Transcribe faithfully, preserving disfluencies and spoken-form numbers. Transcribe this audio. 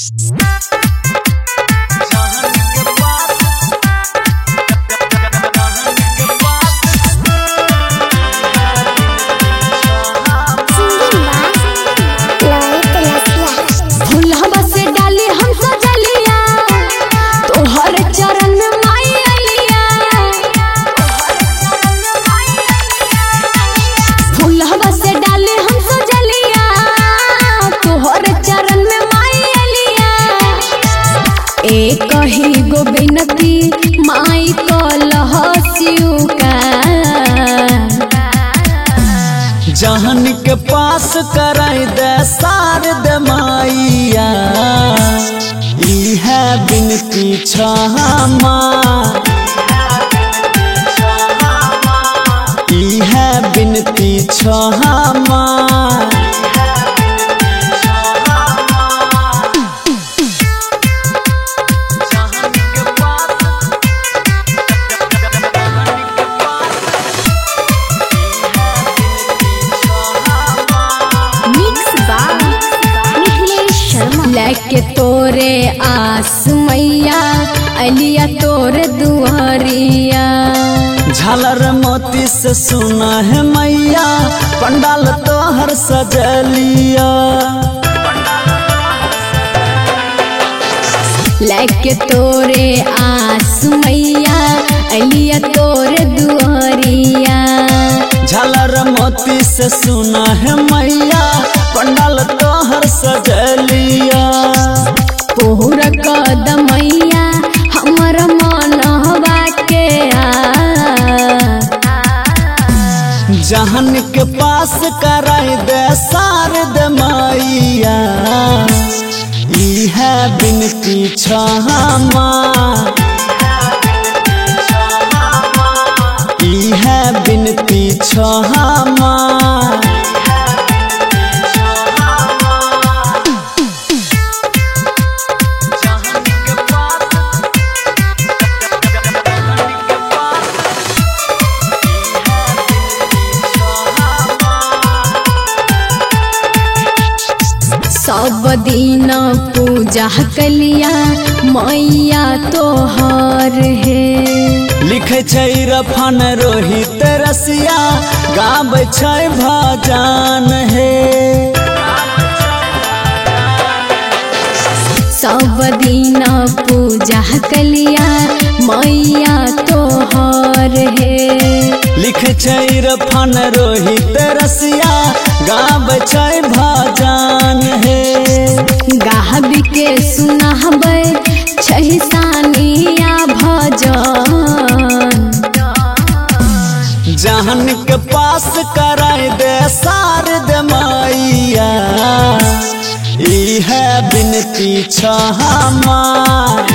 एक कही गो बिनती माई कलहसियु का जहन के पास कराई दे सार दे माइया ई है बिनती छमा ई है बिनती छमा लेके तोरे आस मैया अलिया तोरे दुआरिया झालर मोती से सुना है मैया पंडाल तोहर सजलिया लेके तोरे आस मैया अलिया तोरे दुआरिया झालर मोती से सुना है मैया पंडाल तोहर सजलिया पोहरा कदमैया हमर मनहवा के आ जहन के पास कराई दे सार दे मैया ई है बिनती छमा ई है बिनती छमा सब दिन पूजा कलिया मैया तोहर है लिखे छै रफन रोहित रसिया गाबै छै भजन हे सब दिन पूजा कलिया मैया तोहर है लिखे छै रफन रोहित रसिया गाबै छै भजन हे गाहबी के सुनाबै छहि सानिया भजन जहन के पास कराई दे सार दे मैया ई है बिनती छमा।